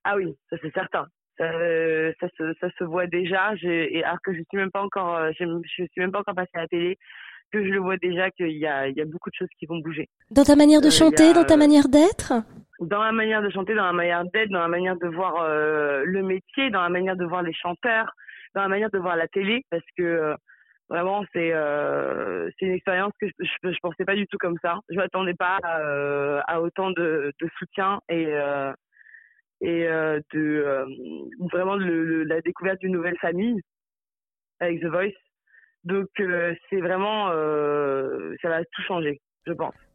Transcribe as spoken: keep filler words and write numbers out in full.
Ah oui, ça c'est certain. Ça, euh, ça, se, ça se voit déjà. J'ai, et alors que je suis même pas encore, euh, je, je suis même pas encore passée à la télé, que je le vois déjà qu'il y a, il y a beaucoup de choses qui vont bouger. Dans ta manière de Euh, il y chanter, a dans ta euh, manière d'être? dans la manière de chanter, dans la manière d'être, dans la manière de voir euh, le métier, dans la manière de voir les chanteurs, dans la manière de voir la télé, parce que euh, vraiment c'est euh, c'est une expérience que je, je, je pensais pas du tout comme ça. Je m'attendais pas à, euh, à autant de, de soutien et euh, et euh, de euh, vraiment le, le, la découverte d'une nouvelle famille avec The Voice. Donc euh, c'est vraiment euh, ça va tout changer, je pense.